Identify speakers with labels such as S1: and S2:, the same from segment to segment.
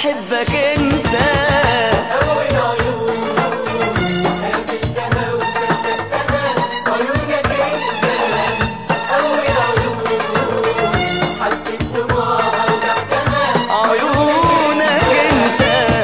S1: احبك انت.
S2: اول عيون قابلتها وصدقتها عيونك انت. اول عيون حبيت دموعها وضحكها
S1: عيونك انت.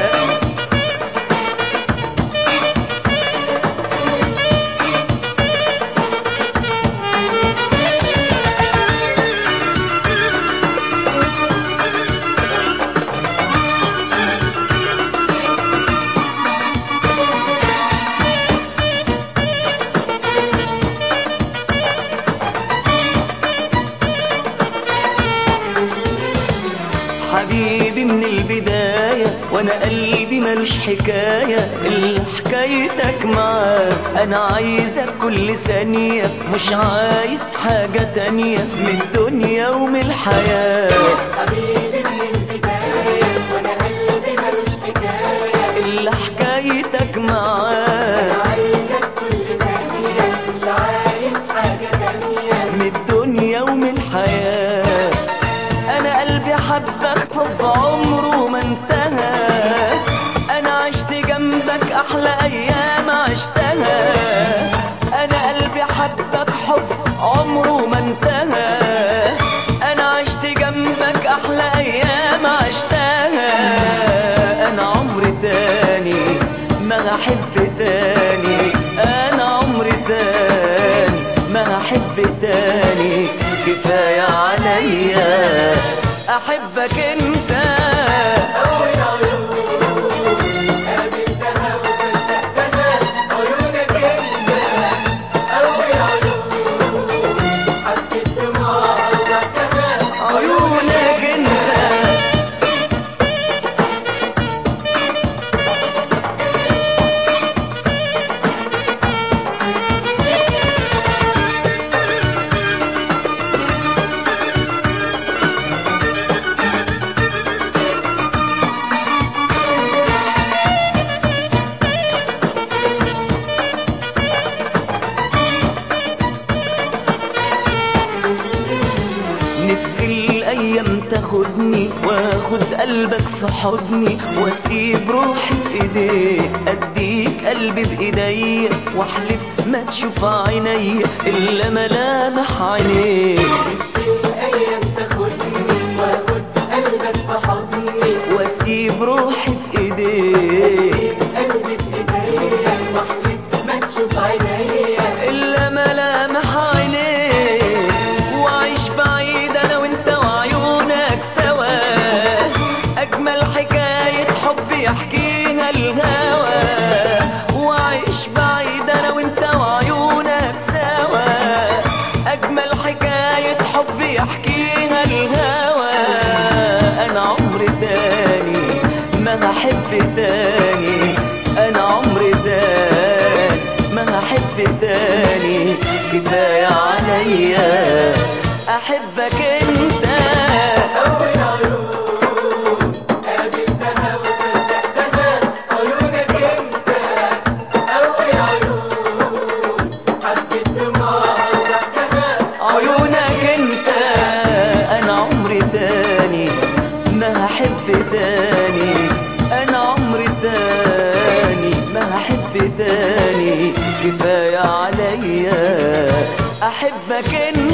S1: حبيبي من البداية وانا قلبي ملوش حكاية، اللي حكايتك معاه انا عايزك كل ثانية، مش عايز حاجة تانية من الدنيا ومن الحياة.
S2: حبيبي من البداية وانا قلبي ملوش حكاية،
S1: اللي حكايتك معاه
S2: انا عايزك كل ثانية، مش عايز حاجة تانية
S1: من الدنيا ومن الحياة. انا قلبي حبك حب عمره ما انتهى، انا عشت جنبك احلى ايام عشتها. انا قلبي حبك حب عمره ما انتهى، انا عشت جنبك احلى ايام عشتها. انا عمري تاني ما هحب تاني، انا عمري تاني ما هحب تاني، كفاية عليا احبك انت.
S2: اول عيون قابلتها وصدقتها عيونك انت. اول عيون حبيت دموعها وضحكها
S1: عيونك انت. نفسي الايام تاخدني واخد قلبك في حضني، واسيب روحي في ايديك، اديك قلبي بايديا، واحلف ما تشوف عينيا الا ملامح عينيك.
S2: نفسي الايام تاخدني واخد قلبك في حضني،
S1: واسيب روحي في ايديك
S2: قلبي بايديا، واحلف ما تشوف عينيا
S1: الا ملامح عينيك، واعيش بعيد انا وانت وعيونك سوا، اجمل حكاية حب يحكيها الهوى. واعيش بعيد انا وانت وعيونك سوا، اجمل حكاية حب يحكيها الهوى. انا عمري تاني ما هحب تاني، انا عمري تاني ما هحب تاني، كفاية عليا احبك انت.
S2: اول عيون قابلتها وصدقتها عيونك انت. اول عيون حبيت دموعها وضحكها
S1: عيونك انت. انا عمري تاني ما هحب تاني، انا عمري تاني ما هحب تاني، كفاية عليا احبك انت.